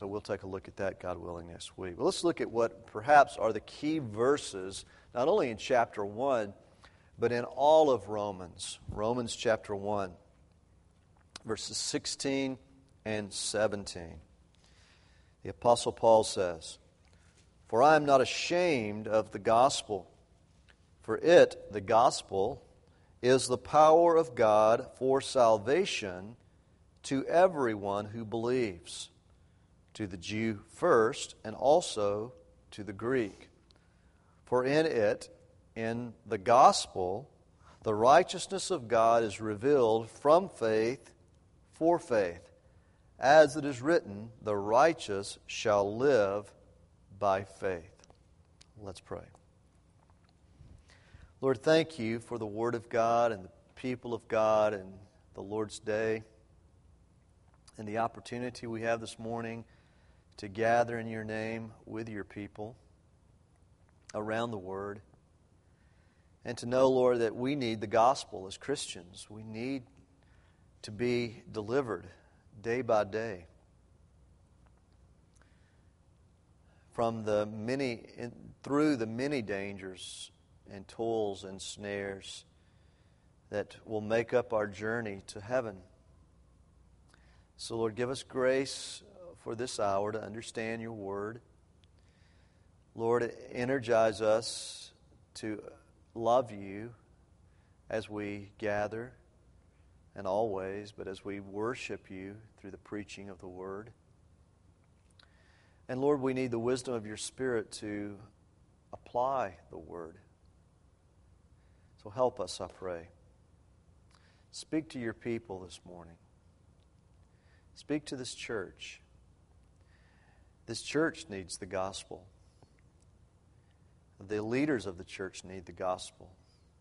So we'll take a look at that, God willing, next week. Well, let's look at what perhaps are the key verses, not only in chapter 1, but in all of Romans. Romans chapter 1, verses 16 and 17. The Apostle Paul says, "For I am not ashamed of the gospel, for it, the gospel, is the power of God for salvation to everyone who believes, to the Jew first, and also to the Greek. For in it, in the gospel, the righteousness of God is revealed from faith for faith. As it is written, the righteous shall live by faith." Let's pray. Lord, thank you for the Word of God and the people of God and the Lord's Day and the opportunity we have this morning to gather in your name with your people around the Word, and to know, Lord, that we need the gospel as Christians. We need to be delivered day by day from through the many dangers and toils and snares that will make up our journey to heaven. So, Lord, give us grace for this hour to understand your word. Lord, energize us to love you as we gather and always, but as we worship you through the preaching of the word. And Lord, we need the wisdom of your Spirit to apply the word. So help us, I pray. Speak to your people this morning. Speak to this church. This church needs the gospel. The leaders of the church need the gospel.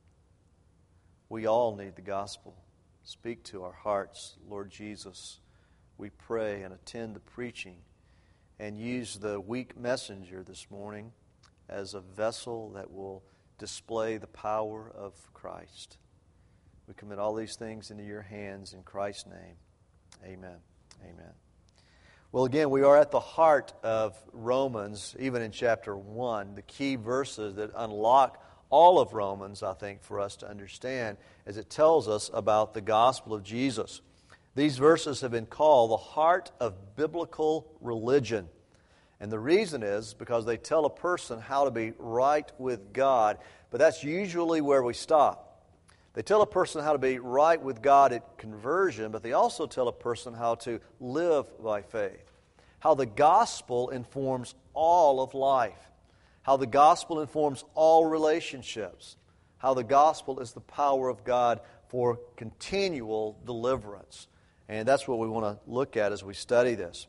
We all need the gospel. Speak to our hearts, Lord Jesus. We pray and attend the preaching and use the weak messenger this morning as a vessel that will display the power of Christ. We commit all these things into your hands in Christ's name. Amen. Amen. Well, again, we are at the heart of Romans, even in chapter 1, the key verses that unlock all of Romans, I think, for us to understand, as it tells us about the gospel of Jesus. These verses have been called the heart of biblical religion. And the reason is because they tell a person how to be right with God, but that's usually where we stop. They tell a person how to be right with God at conversion, but they also tell a person how to live by faith. How the gospel informs all of life. How the gospel informs all relationships. How the gospel is the power of God for continual deliverance. And that's what we want to look at as we study this.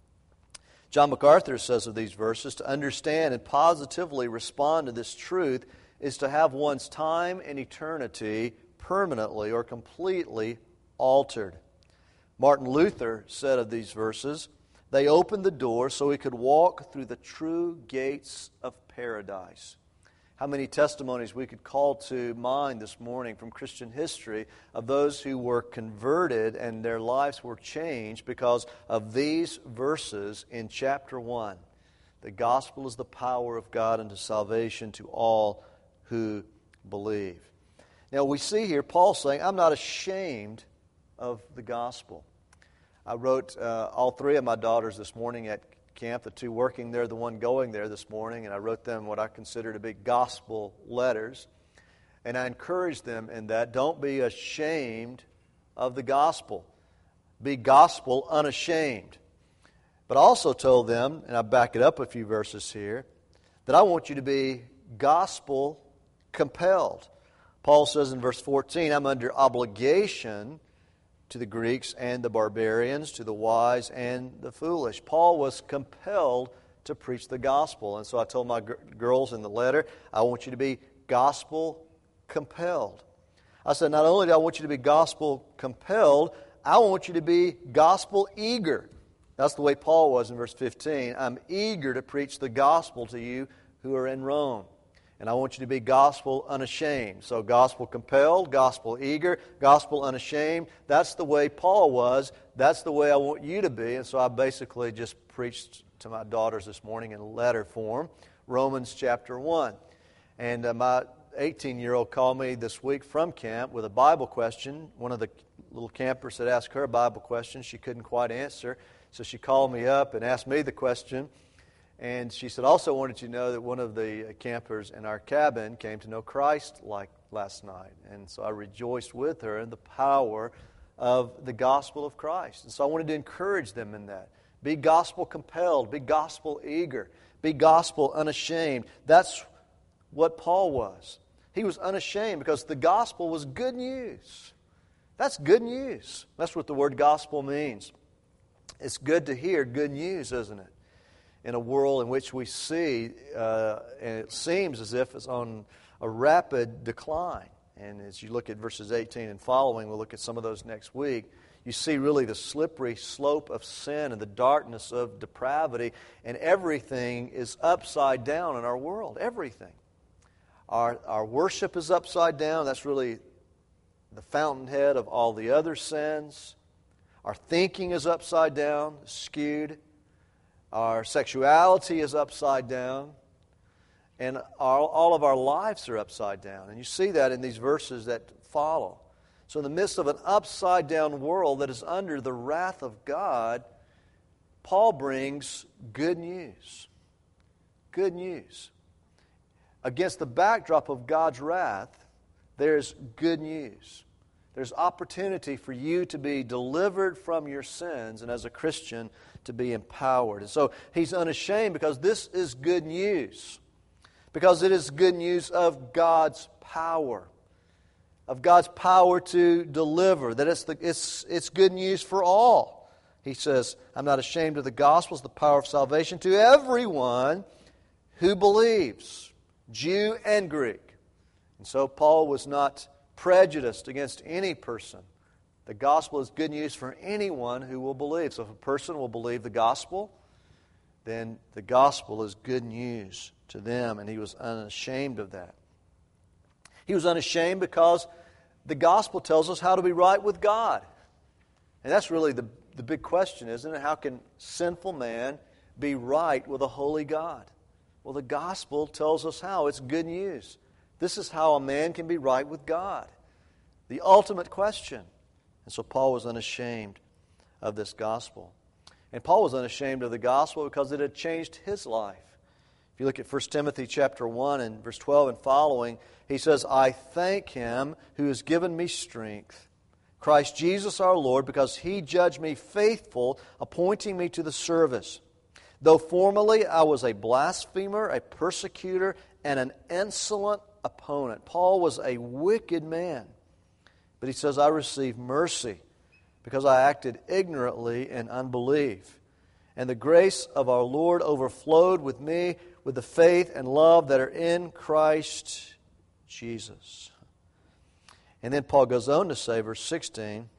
John MacArthur says of these verses, to understand and positively respond to this truth is to have one's time and eternity permanently or completely altered. Martin Luther said of these verses, they opened the door so he could walk through the true gates of paradise. How many testimonies we could call to mind this morning from Christian history of those who were converted and their lives were changed because of these verses in chapter 1. The gospel is the power of God unto salvation to all who believe. Now we see here Paul saying, I'm not ashamed of the gospel. I wrote all three of my daughters this morning at camp, the two working there, the one going there this morning, and I wrote them what I consider to be gospel letters. And I encouraged them in that, don't be ashamed of the gospel. Be gospel unashamed. But I also told them, and I back it up a few verses here, that I want you to be gospel compelled. Paul says in verse 14, I'm under obligation to the Greeks and the barbarians, to the wise and the foolish. Paul was compelled to preach the gospel. And so I told my girls in the letter, I want you to be gospel compelled. I said, not only do I want you to be gospel compelled, I want you to be gospel eager. That's the way Paul was in verse 15. I'm eager to preach the gospel to you who are in Rome. And I want you to be gospel unashamed. So gospel compelled, gospel eager, gospel unashamed. That's the way Paul was. That's the way I want you to be. And so I basically just preached to my daughters this morning in letter form, Romans chapter 1. And my 18-year-old called me this week from camp with a Bible question. One of the little campers had asked her a Bible question she couldn't quite answer. So she called me up and asked me the question. And she said, also wanted you to know that one of the campers in our cabin came to know Christ like last night. And so I rejoiced with her in the power of the gospel of Christ. And so I wanted to encourage them in that. Be gospel compelled. Be gospel eager. Be gospel unashamed. That's what Paul was. He was unashamed because the gospel was good news. That's good news. That's what the word gospel means. It's good to hear good news, isn't it? In a world in which we see, and it seems as if it's on a rapid decline. And as you look at verses 18 and following, we'll look at some of those next week, you see really the slippery slope of sin and the darkness of depravity, and everything is upside down in our world. Everything. Our worship is upside down. That's really the fountainhead of all the other sins. Our thinking is upside down, skewed. Our sexuality is upside down. And all of our lives are upside down. And you see that in these verses that follow. So in the midst of an upside down world that is under the wrath of God, Paul brings good news. Good news. Against the backdrop of God's wrath, there's good news. There's opportunity for you to be delivered from your sins, and as a Christian, to be empowered. And so he's unashamed because this is good news. Because it is good news of God's power. Of God's power to deliver. That it's good news for all. He says, I'm not ashamed of the gospel. It's the power of salvation to everyone who believes, Jew and Greek. And so Paul was not prejudiced against any person. The gospel is good news for anyone who will believe. So if a person will believe the gospel, then the gospel is good news to them, and he was unashamed of that. He was unashamed because the gospel tells us how to be right with God. And that's really the big question, isn't it? How can sinful man be right with a holy God? Well, the gospel tells us how. It's good news. This is how a man can be right with God. The ultimate question. And so Paul was unashamed of this gospel. And Paul was unashamed of the gospel because it had changed his life. If you look at 1 Timothy chapter 1 and verse 12 and following, he says, I thank Him who has given me strength, Christ Jesus our Lord, because He judged me faithful, appointing me to the service. Though formerly I was a blasphemer, a persecutor, and an insolent opponent. Paul was a wicked man. But he says, I received mercy because I acted ignorantly in unbelief. And the grace of our Lord overflowed with me with the faith and love that are in Christ Jesus. And then Paul goes on to say, verse 16,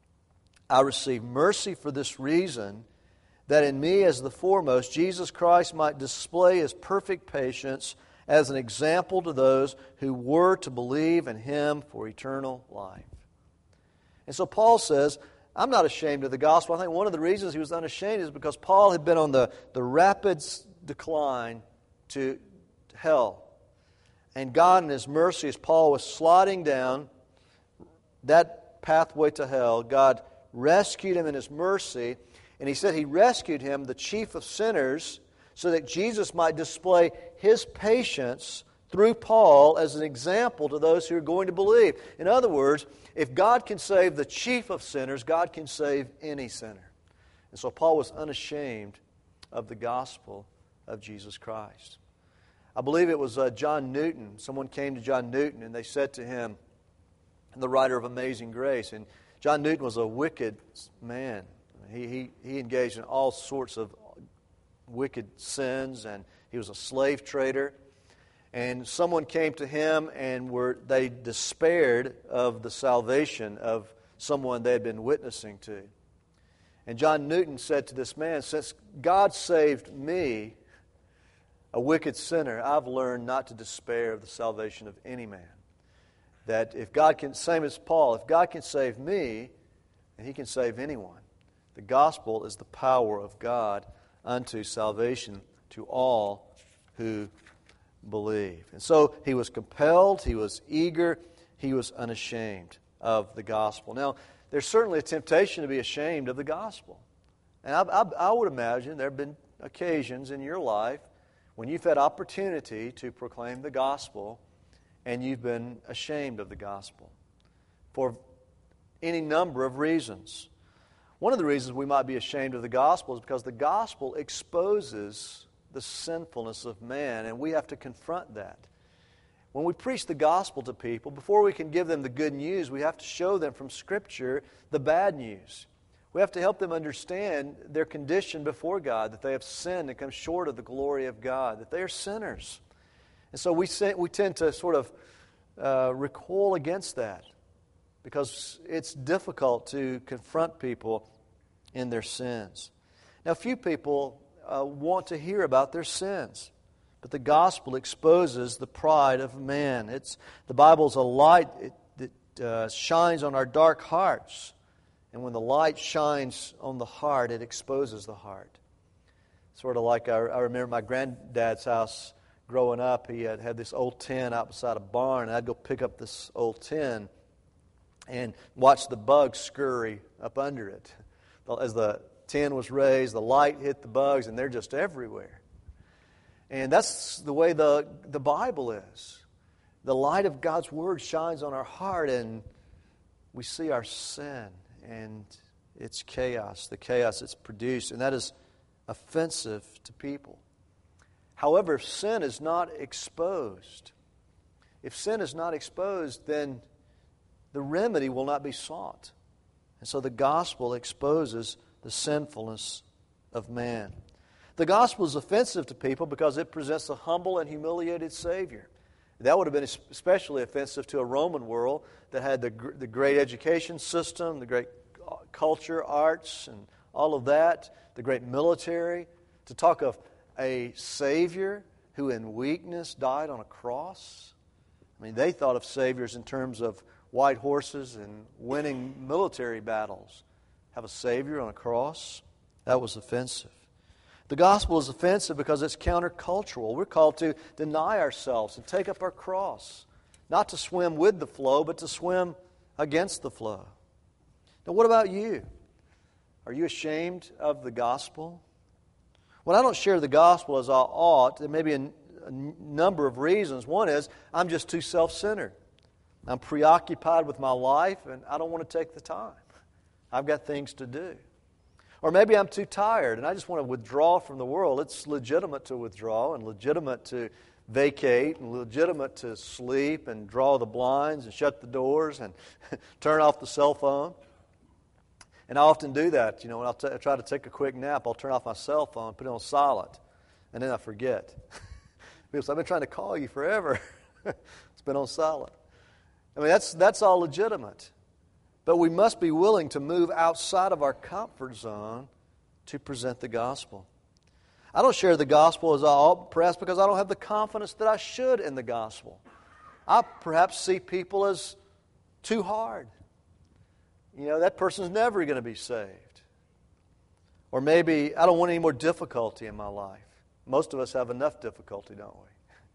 I received mercy for this reason, that in me as the foremost, Jesus Christ might display His perfect patience as an example to those who were to believe in Him for eternal life. And so Paul says, I'm not ashamed of the gospel. I think one of the reasons he was unashamed is because Paul had been on the rapid decline to hell. And God in His mercy, as Paul was sliding down that pathway to hell, God rescued him in His mercy. And he said He rescued him, the chief of sinners, so that Jesus might display His patience through Paul as an example to those who are going to believe. In other words, if God can save the chief of sinners, God can save any sinner. And so Paul was unashamed of the gospel of Jesus Christ. I believe it was John Newton. Someone came to John Newton and they said to him, the writer of Amazing Grace, and John Newton was a wicked man. He engaged in all sorts of wicked sins, and he was a slave trader. And someone came to him and they despaired of the salvation of someone they had been witnessing to. And John Newton said to this man, since God saved me, a wicked sinner, I've learned not to despair of the salvation of any man. That if God can, same as Paul, if God can save me, then He can save anyone. The gospel is the power of God unto salvation to all who believe. And so he was compelled, he was eager, he was unashamed of the gospel. Now, there's certainly a temptation to be ashamed of the gospel. And I would imagine there have been occasions in your life when you've had opportunity to proclaim the gospel and you've been ashamed of the gospel for any number of reasons. One of the reasons we might be ashamed of the gospel is because the gospel exposes the sinfulness of man, and we have to confront that. When we preach the gospel to people, before we can give them the good news, we have to show them from Scripture the bad news. We have to help them understand their condition before God, that they have sinned and come short of the glory of God, that they are sinners. And so we tend to sort of recoil against that because it's difficult to confront people in their sins. Now, few people want to hear about their sins, but the gospel exposes the pride of man. The Bible's a light that shines on our dark hearts. And when the light shines on the heart, it exposes the heart. Sort of like I remember my granddad's house growing up. He had this old tin out beside a barn, and I'd go pick up this old tin and watch the bugs scurry up under it. As the tin was raised, the light hit the bugs, and they're just everywhere. And that's the way the Bible is. The light of God's Word shines on our heart, and we see our sin and its chaos, the chaos it's produced, and that is offensive to people. However, if sin is not exposed, then the remedy will not be sought. And so the gospel exposes the sinfulness of man. The gospel is offensive to people because it presents a humble and humiliated Savior. That would have been especially offensive to a Roman world that had the great education system, the great culture, arts, and all of that, the great military. To talk of a Savior who in weakness died on a cross. I mean, they thought of Saviors in terms of white horses and winning military battles. Have a Savior on a cross? That was offensive. The gospel is offensive because it's countercultural. We're called to deny ourselves and take up our cross. Not to swim with the flow, but to swim against the flow. Now, what about you? Are you ashamed of the gospel? When I don't share the gospel as I ought, there may be a number of reasons. One is, I'm just too self-centered. I'm preoccupied with my life, and I don't want to take the time. I've got things to do. Or maybe I'm too tired, and I just want to withdraw from the world. It's legitimate to withdraw, and legitimate to vacate, and legitimate to sleep, and draw the blinds, and shut the doors, and turn off the cell phone. And I often do that. You know, when I try to take a quick nap, I'll turn off my cell phone, put it on silent, and then I forget. Because I've been trying to call you forever. It's been on silent. I mean, that's all legitimate. But we must be willing to move outside of our comfort zone to present the gospel. I don't share the gospel as I ought, perhaps because I don't have the confidence that I should in the gospel. I perhaps see people as too hard. You know, that person's never going to be saved. Or maybe I don't want any more difficulty in my life. Most of us have enough difficulty, don't we?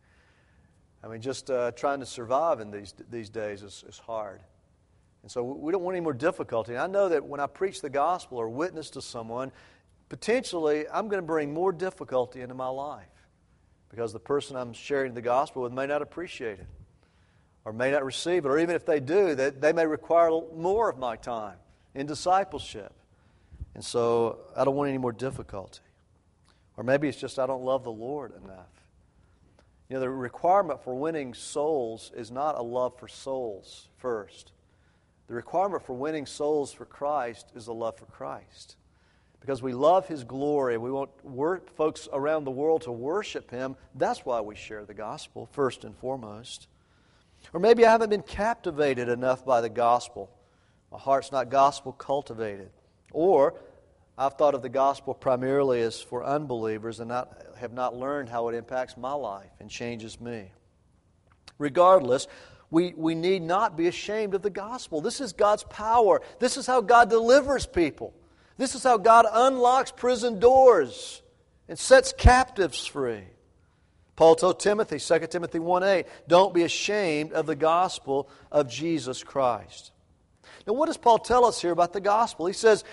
I mean, just trying to survive in these days is hard. And so we don't want any more difficulty. And I know that when I preach the gospel or witness to someone, potentially I'm going to bring more difficulty into my life because the person I'm sharing the gospel with may not appreciate it or may not receive it. Or even if they do, they may require more of my time in discipleship. And so I don't want any more difficulty. Or maybe it's just I don't love the Lord enough. You know, the requirement for winning souls is not a love for souls first. The requirement for winning souls for Christ is a love for Christ. Because we love His glory. We want folks around the world to worship Him. That's why we share the gospel, first and foremost. Or maybe I haven't been captivated enough by the gospel. My heart's not gospel cultivated. Or I've thought of the gospel primarily as for unbelievers and have not learned how it impacts my life and changes me. Regardless, we need not be ashamed of the gospel. This is God's power. This is how God delivers people. This is how God unlocks prison doors and sets captives free. Paul told Timothy, 2 Timothy 1:8, don't be ashamed of the gospel of Jesus Christ. Now, what does Paul tell us here about the gospel? He says,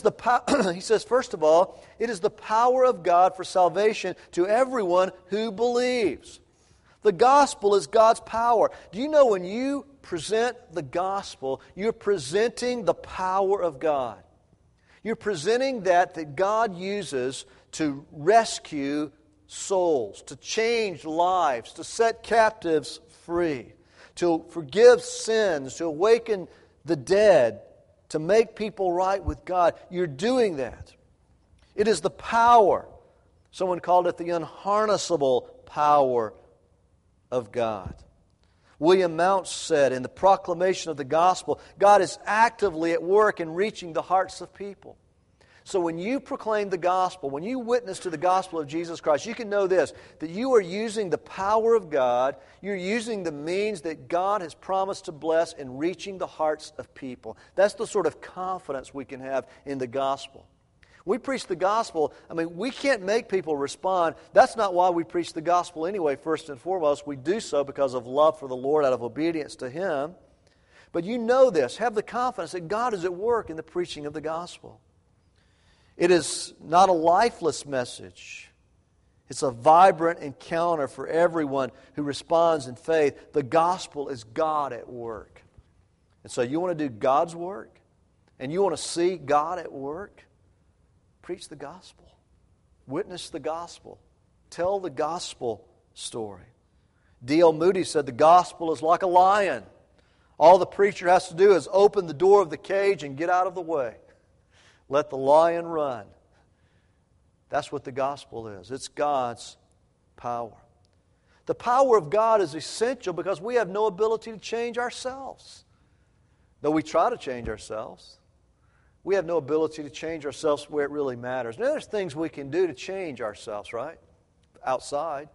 he says, first of all, it is the power of God for salvation to everyone who believes. The gospel is God's power. Do you know when you present the gospel, you're presenting the power of God? You're presenting that God uses to rescue souls, to change lives, to set captives free, to forgive sins, to awaken the dead, to make people right with God. You're doing that. It is the power. Someone called it the unharnessable power of God. William Mounce said in the proclamation of the gospel, God is actively at work in reaching the hearts of people. So when you proclaim the gospel, when you witness to the gospel of Jesus Christ, you can know this, that you are using the power of God, you're using the means that God has promised to bless in reaching the hearts of people. That's the sort of confidence we can have in the gospel. We preach the gospel, we can't make people respond. That's not why we preach the gospel anyway, first and foremost. We do so because of love for the Lord, out of obedience to Him. But you know this, have the confidence that God is at work in the preaching of the gospel. It is not a lifeless message. It's a vibrant encounter for everyone who responds in faith. The gospel is God at work. And so you want to do God's work, and you want to see God at work, preach the gospel. Witness the gospel. Tell the gospel story. D.L. Moody said the gospel is like a lion. All the preacher has to do is open the door of the cage and get out of the way. Let the lion run. That's what the gospel is. It's God's power. The power of God is essential because we have no ability to change ourselves. Though we try to change ourselves, we have no ability to change ourselves where it really matters. Now, there's things we can do to change ourselves, right? Outside.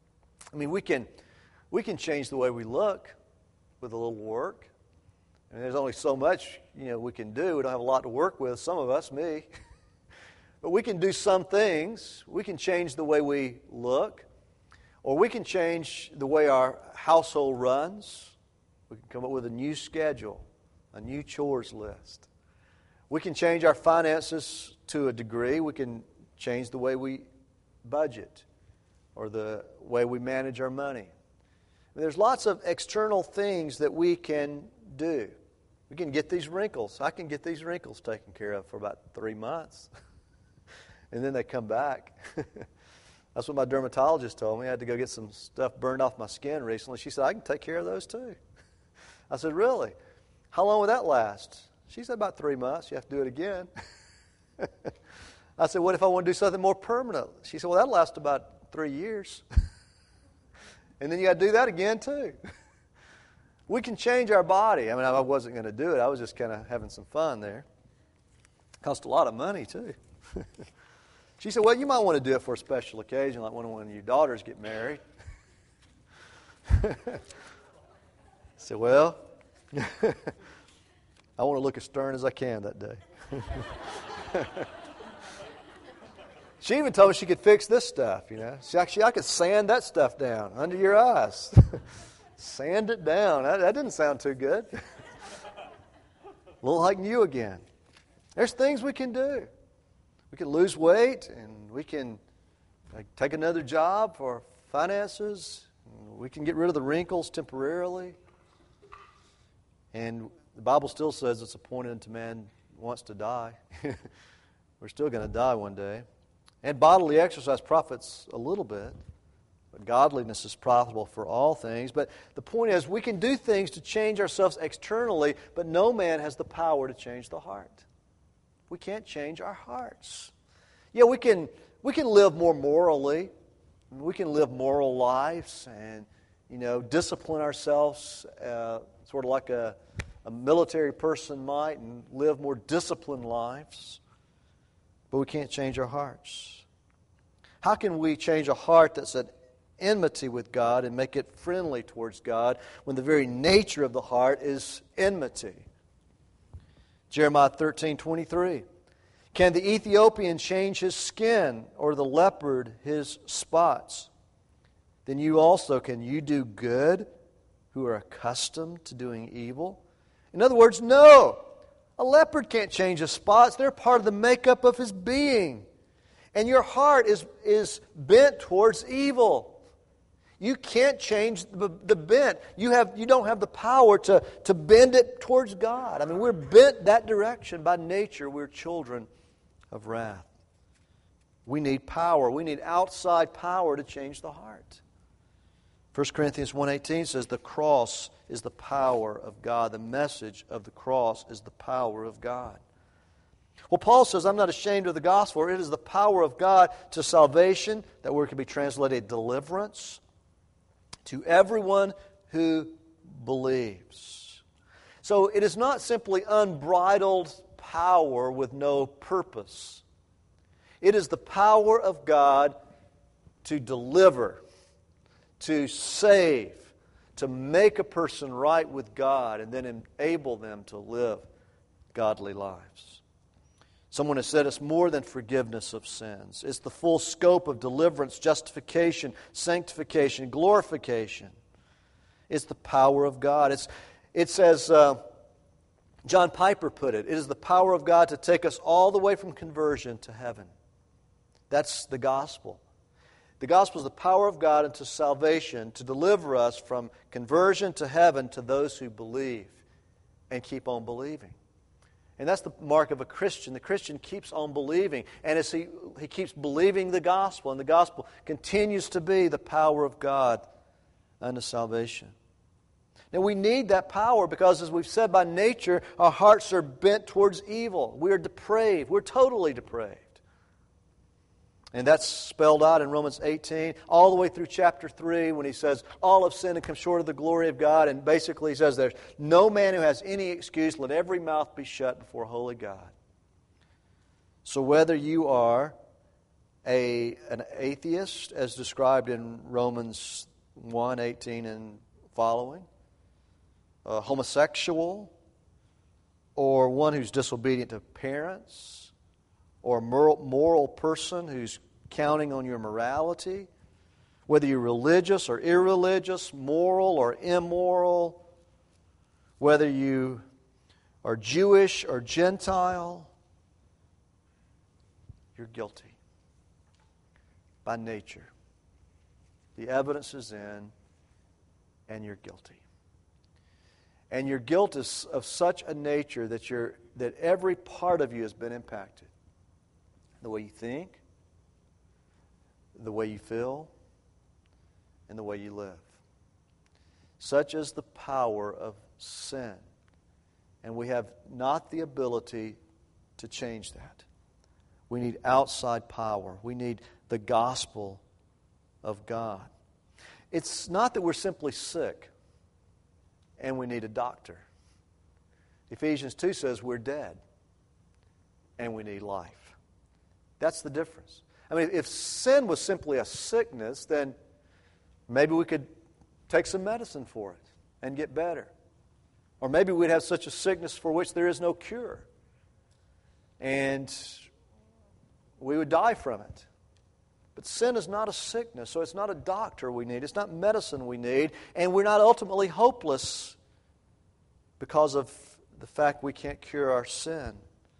We can change the way we look with a little work. There's only so much, we can do. We don't have a lot to work with, some of us, me. But we can do some things. We can change the way we look. Or we can change the way our household runs. We can come up with a new schedule, a new chores list. We can change our finances to a degree. We can change the way we budget or the way we manage our money. There's lots of external things that we can do. We can get these wrinkles. I can get these wrinkles taken care of for about 3 months. And then they come back. That's what my dermatologist told me. I had to go get some stuff burned off my skin recently. She said, I can take care of those too. I said, really? How long will that last? She said, about 3 months. You have to do it again. I said, what if I want to do something more permanent? She said, well, that'll last about 3 years. And then you got to do that again too. We can change our body. I wasn't going to do it. I was just kind of having some fun there. Cost a lot of money, too. She said, well, you might want to do it for a special occasion, like when one of your daughters get married. I said, well, I want to look as stern as I can that day. She even told me she could fix this stuff, Actually, I could sand that stuff down under your eyes. Sand it down. That didn't sound too good. A little like you again. There's things we can do. We can lose weight, and we can take another job for finances. We can get rid of the wrinkles temporarily. And the Bible still says it's appointed unto man wants to die. We're still going to die one day. And bodily exercise profits a little bit. But godliness is profitable for all things. But the point is, we can do things to change ourselves externally, but no man has the power to change the heart. We can't change our hearts. Yeah, we can live more morally. We can live moral lives and, discipline ourselves sort of like a military person might and live more disciplined lives. but we can't change our hearts. How can we change a heart that's at enmity with God and make it friendly towards God when the very nature of the heart is enmity? Jeremiah 13:23. Can the Ethiopian change his skin, or the leopard his spots? Then you also, can you do good who are accustomed to doing evil? In other words, no. A leopard can't change his spots. They're part of the makeup of his being. And your heart is bent towards evil. You can't change the bent. You don't have the power to bend it towards God. I mean, we're bent that direction by nature. We're children of wrath. We need power. We need outside power to change the heart. 1 Corinthians 1:18 says the cross is the power of God. The message of the cross is the power of God. Well, Paul says, I'm not ashamed of the gospel. It is the power of God to salvation. That word can be translated deliverance. To everyone who believes. So it is not simply unbridled power with no purpose. It is the power of God to deliver, to save, to make a person right with God, and then enable them to live godly lives. Someone has said it's more than forgiveness of sins. It's the full scope of deliverance, justification, sanctification, glorification. It's the power of God. It's as John Piper put it, it is the power of God to take us all the way from conversion to heaven. That's the gospel. The gospel is the power of God unto salvation to deliver us from conversion to heaven to those who believe and keep on believing. And that's the mark of a Christian. The Christian keeps on believing. And as he keeps believing the gospel, and the gospel continues to be the power of God unto salvation. Now we need that power because, as we've said, by nature, our hearts are bent towards evil. We are depraved. We're totally depraved. And that's spelled out in Romans 18, all the way through chapter 3, when he says, all have sinned and come short of the glory of God. And basically he says there's no man who has any excuse. Let every mouth be shut before holy God. So whether you are an atheist, as described in Romans 1:18 and following, a homosexual, or one who's disobedient to parents, or a moral person who's counting on your morality, whether you're religious or irreligious, moral or immoral, whether you are Jewish or Gentile, you're guilty by nature. The evidence is in, and you're guilty. And your guilt is of such a nature that every part of you has been impacted. The way you think, the way you feel, and the way you live. Such is the power of sin. And we have not the ability to change that. We need outside power. We need the gospel of God. It's not that we're simply sick and we need a doctor. Ephesians 2 says we're dead and we need life. That's the difference. I mean, if sin was simply a sickness, then maybe we could take some medicine for it and get better. Or maybe we'd have such a sickness for which there is no cure. And we would die from it. But sin is not a sickness, so it's not a doctor we need. It's not medicine we need. And we're not ultimately hopeless because of the fact we can't cure our sin.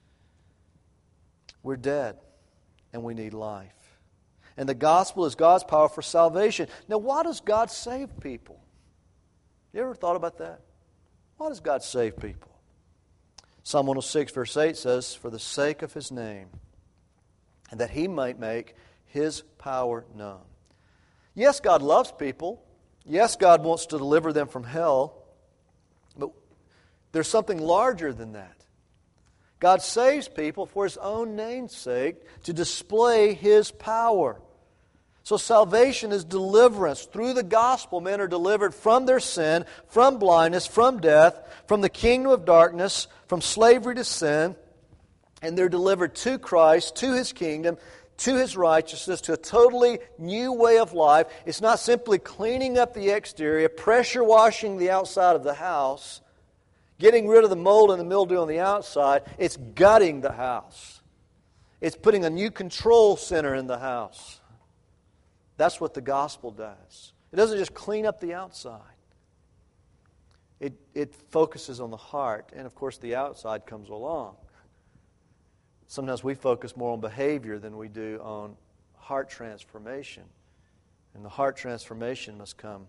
We're dead, and we need life. And the gospel is God's power for salvation. Now, why does God save people? You ever thought about that? Why does God save people? Psalm 106, verse 8 says, "For the sake of His name, and that He might make His power known." Yes, God loves people. Yes, God wants to deliver them from hell. But there's something larger than that. God saves people for His own name's sake, to display His power. So salvation is deliverance. Through the gospel, men are delivered from their sin, from blindness, from death, from the kingdom of darkness, from slavery to sin, And they're delivered to Christ, to His kingdom, to His righteousness, to a totally new way of life. It's not simply cleaning up the exterior, pressure washing the outside of the house, getting rid of the mold and the mildew on the outside. It's gutting the house. It's putting a new control center in the house. That's what the gospel does. It doesn't just clean up the outside. It focuses on the heart, and of course the outside comes along. Sometimes we focus more on behavior than we do on heart transformation. And the heart transformation must come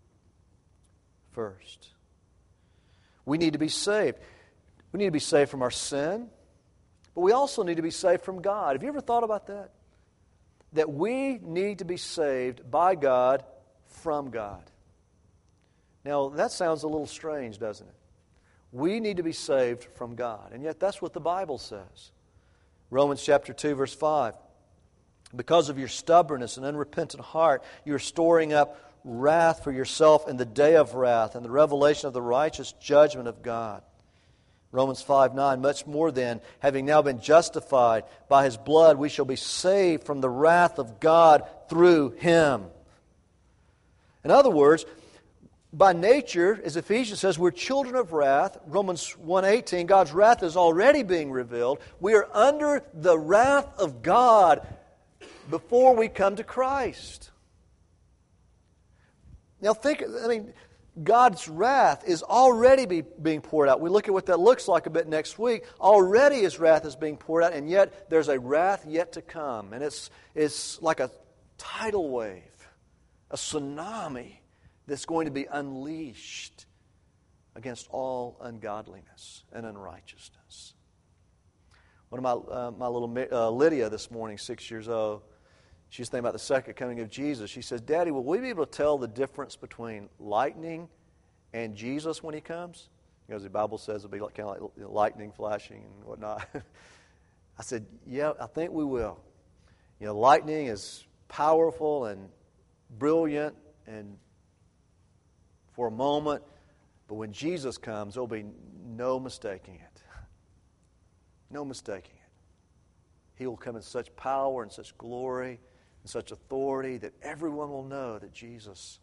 first. We need to be saved. We need to be saved from our sin, but we also need to be saved from God. Have you ever thought about that? That we need to be saved by God from God. Now, that sounds a little strange, doesn't it? We need to be saved from God, and yet that's what the Bible says. Romans chapter 2, verse 5. Because of your stubbornness and unrepentant heart, you are storing up wrath for yourself in the day of wrath and the revelation of the righteous judgment of God. Romans 5:9, much more then, having now been justified by His blood, we shall be saved from the wrath of God through Him. In other words, by nature, as Ephesians says, we're children of wrath. Romans 1:18, God's wrath is already being revealed. We are under the wrath of God before we come to Christ. Now God's wrath is already being poured out. We look at what that looks like a bit next week. Already His wrath is being poured out, and yet there's a wrath yet to come. And it's like a tidal wave, a tsunami that's going to be unleashed against all ungodliness and unrighteousness. One of my little Lydia this morning, 6 years old, she was thinking about the second coming of Jesus. She says, Daddy, will we be able to tell the difference between lightning and Jesus when He comes? Because the Bible says it'll be kind of like lightning flashing and whatnot. I said, yeah, I think we will. Lightning is powerful and brilliant and for a moment, but when Jesus comes, there'll be no mistaking it. No mistaking it. He will come in such power and such glory and such authority that everyone will know that Jesus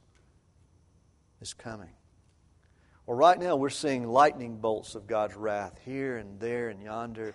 is coming. Well, right now we're seeing lightning bolts of God's wrath here and there and yonder.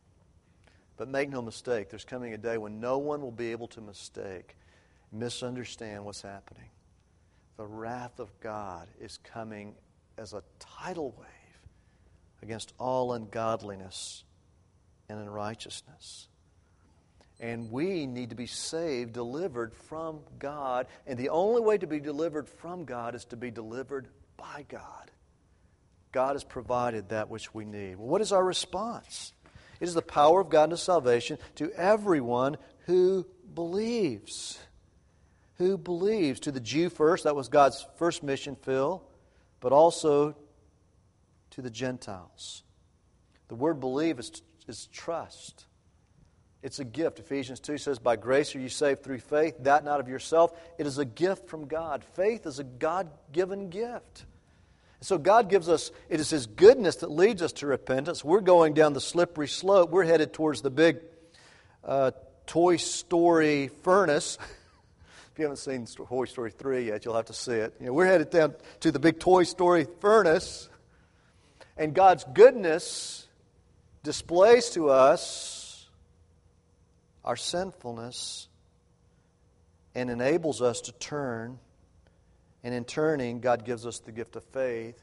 But make no mistake, there's coming a day when no one will be able to misunderstand what's happening. The wrath of God is coming as a tidal wave against all ungodliness and unrighteousness. And we need to be saved, delivered from God. And the only way to be delivered from God is to be delivered by God. God has provided that which we need. Well, what is our response? It is the power of God unto salvation to everyone who believes. Who believes. To the Jew first, that was God's first mission, Phil, but also to the Gentiles. The word believe is trust. It's a gift. Ephesians 2 says, by grace are you saved through faith, that not of yourself. It is a gift from God. Faith is a God-given gift. So God gives us, it is His goodness that leads us to repentance. We're going down the slippery slope. We're headed towards the big Toy Story furnace. If you haven't seen Toy Story 3 yet, you'll have to see it. We're headed down to the big Toy Story furnace. And God's goodness displays to us our sinfulness and enables us to turn. And in turning, God gives us the gift of faith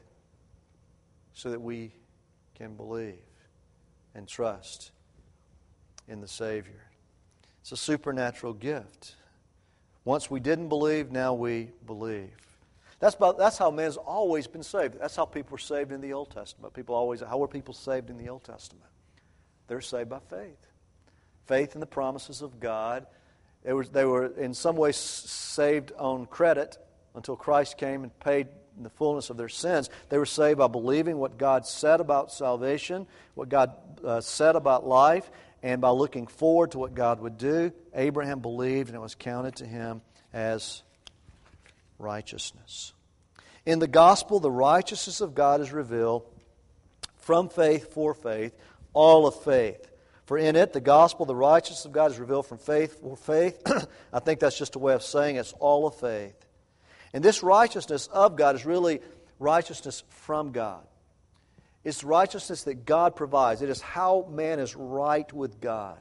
so that we can believe and trust in the Savior. It's a supernatural gift. Once we didn't believe, now we believe. That's how man's always been saved. That's how people were saved in the Old Testament. How were people saved in the Old Testament? They're saved by faith. Faith in the promises of God. They were in some ways saved on credit until Christ came and paid in the fullness of their sins. They were saved by believing what God said about salvation, what God said about life, and by looking forward to what God would do. Abraham believed, and it was counted to him as righteousness. In the gospel, the righteousness of God is revealed from faith for faith, all of faith. For in it, the gospel, the righteousness of God is revealed from faith for faith. I think that's just a way of saying it's all of faith. And this righteousness of God is really righteousness from God. It's righteousness that God provides. It is how man is right with God.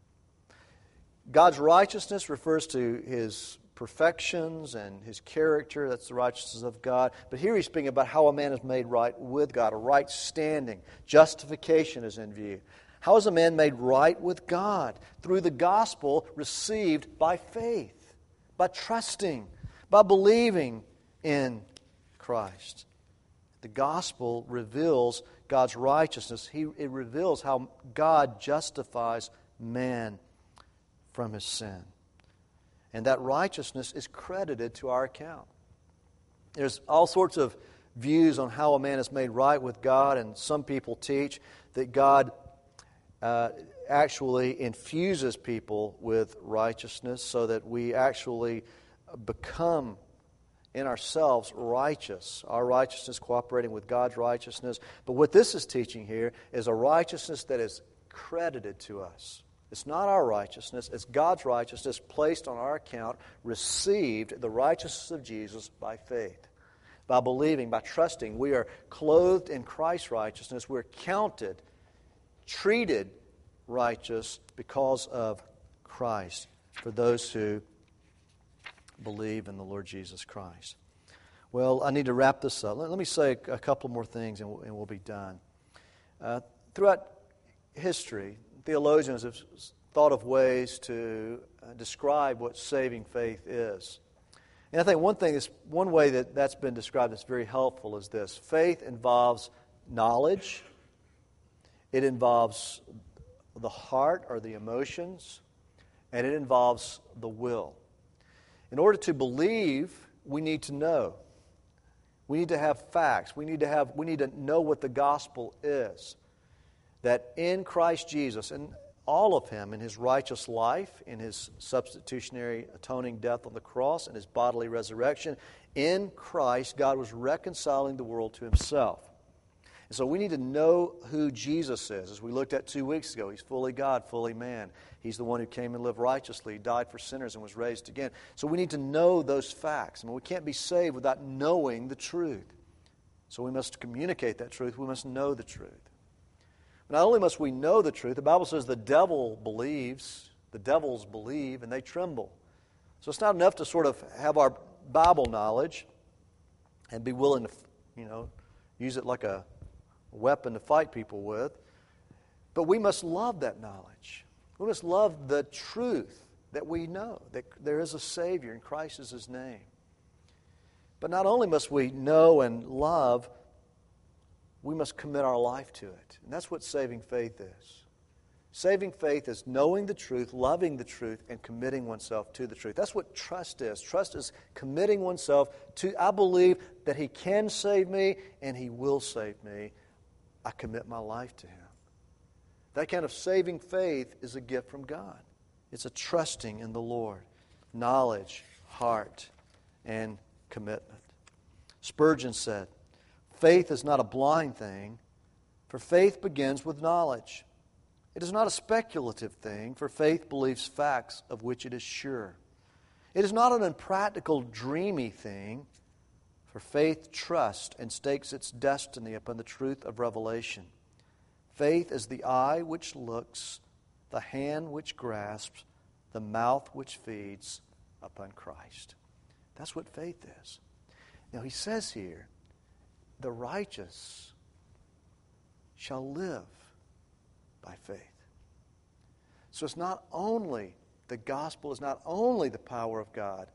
God's righteousness refers to His perfections and His character. That's the righteousness of God. But here He's speaking about how a man is made right with God, a right standing. Justification is in view. How is a man made right with God? Through the gospel received by faith, by trusting, by believing in Christ. The gospel reveals God's righteousness. It reveals how God justifies man from his sin. And that righteousness is credited to our account. There's all sorts of views on how a man is made right with God, and some people teach that God actually infuses people with righteousness so that we actually become in ourselves righteous. Our righteousness cooperating with God's righteousness. But what this is teaching here is a righteousness that is credited to us. It's not our righteousness, it's God's righteousness placed on our account, received, the righteousness of Jesus by faith. By believing, by trusting, we are clothed in Christ's righteousness. We're counted, treated righteous because of Christ for those who believe in the Lord Jesus Christ. Well, I need to wrap this up. Let me say a couple more things and we'll be done. Throughout history, theologians have thought of ways to describe what saving faith is. And I think one way that's been described that's very helpful is this. Faith involves knowledge. It involves the heart or the emotions. And it involves the will. In order to believe, we need to know. We need to have facts. We need to know what the gospel is. That in Christ Jesus, and all of Him, in His righteous life, in His substitutionary atoning death on the cross, and His bodily resurrection, in Christ, God was reconciling the world to Himself. And so we need to know who Jesus is. As we looked at 2 weeks ago, He's fully God, fully man. He's the one who came and lived righteously. He died for sinners and was raised again. So we need to know those facts. I mean, we can't be saved without knowing the truth. So we must communicate that truth. We must know the truth. Not only must we know the truth, the Bible says the devils believe, and they tremble. So it's not enough to sort of have our Bible knowledge and be willing to, use it like a weapon to fight people with. But we must love that knowledge. We must love the truth that we know, that there is a Savior and Christ is His name. But not only must we know and love, we must commit our life to it. And that's what saving faith is. Saving faith is knowing the truth, loving the truth, and committing oneself to the truth. That's what trust is. Trust is committing oneself to, I believe that He can save me and He will save me. I commit my life to Him. That kind of saving faith is a gift from God. It's a trusting in the Lord. Knowledge, heart, and commitment. Spurgeon said, faith is not a blind thing, for faith begins with knowledge. It is not a speculative thing, for faith believes facts of which it is sure. It is not an impractical, dreamy thing, for faith trusts and stakes its destiny upon the truth of revelation. Faith is the eye which looks, the hand which grasps, the mouth which feeds upon Christ. That's what faith is. Now he says here, the righteous shall live by faith. So it's not only, the gospel is not only the power of God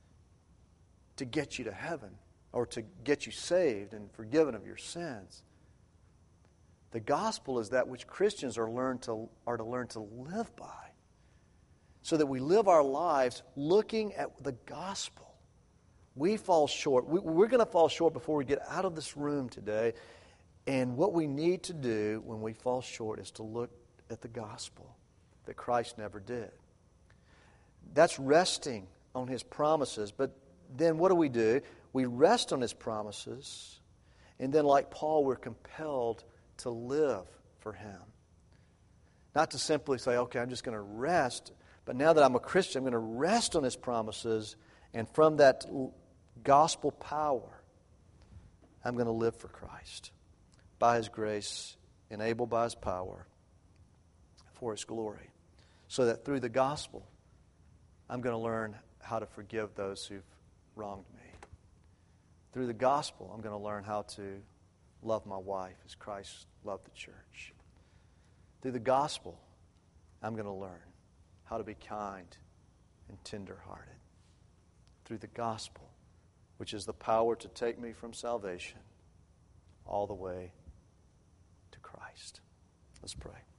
to get you to heaven or to get you saved and forgiven of your sins. The gospel is that which Christians are to learn to live by, so that we live our lives looking at the gospel. We fall short. We're going to fall short before we get out of this room today. And what we need to do when we fall short is to look at the gospel that Christ never did. That's resting on His promises. But then what do? We rest on His promises. And then like Paul, we're compelled to live for Him. Not to simply say, okay, I'm just going to rest, but now that I'm a Christian, I'm going to rest on His promises, and from that gospel power, I'm going to live for Christ. By His grace, enabled by His power, for His glory. So that through the gospel, I'm going to learn how to forgive those who've wronged me. Through the gospel, I'm going to learn how to love my wife as Christ loved the church. Through the gospel, I'm going to learn how to be kind and tender-hearted. Through the gospel, which is the power to take me from salvation all the way to Christ. Let's pray.